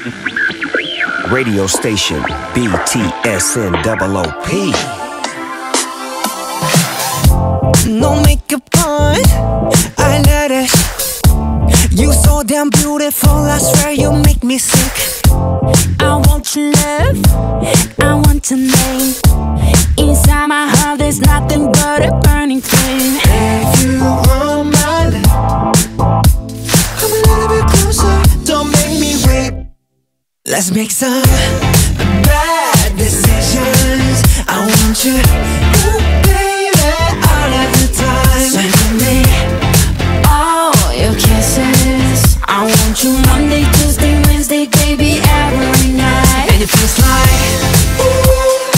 Radio station BTSN OOP. No makeup on, I let it. You so damn beautiful, I swear you make me sick. I want your love, I want your name. Inside my heart there's nothing but a burning flame. If you want my love, come a little bit closer, don't make me wait. Let's make some bad decisions. I want you, ooh, baby, all of the time. So give me all your kisses. I want you Monday, Tuesday, Wednesday, baby, every night. And it feels like, ooh,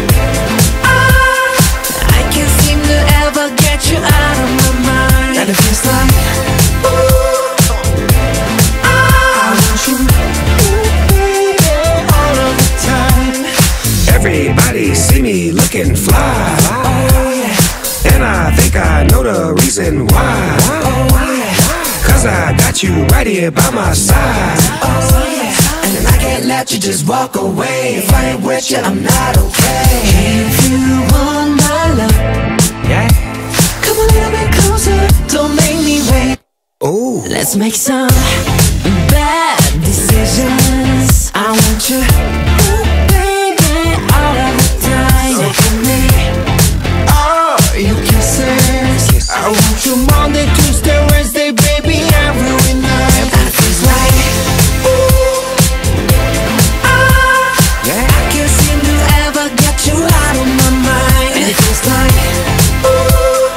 I can't seem to ever get you out of my mind. And it feels like, ooh, I want you, ooh, baby, all of the time. Everybody see me looking fly, Oh yeah, and I think I know the reason why. oh yeah, Cause I got you right here by my side. oh yeah. And I can't let you just walk away. If I ain't with you, I'm not okay. If you want my love, Yeah. come a little bit closer, don't make me wait. Ooh. Let's make some bad decisions. I want you, ooh, baby, all of the time. So give me all your kisses. I want you Monday, Tuesday, Wednesday, baby, every night. And it feels like, ooh, Yeah. I can't seem to ever get you out of my mind. And it feels like, ooh,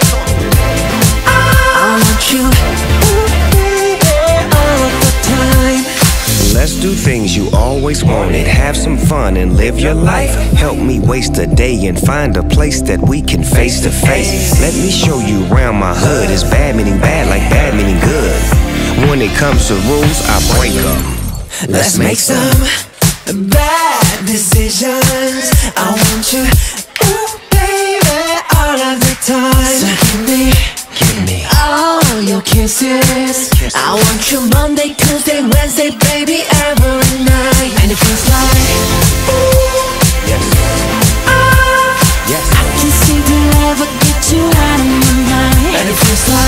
I want you, ooh, baby, all of the time. Let's do things you always wanted. Have some fun and live your life. Help me waste a day and find a place that we can face to face. Let me show you around my hood. It's bad meaning bad like bad meaning good. When it comes to rules, I break them. Let's make some bad decisions. I want you, ooh, baby, all of the time. So give me all your kisses. I want you Monday, Tuesday, Wednesday, baby, every night. And it feels like, ooh, Yes. Yes. I can't seem to ever get you out of my mind. And it feels like,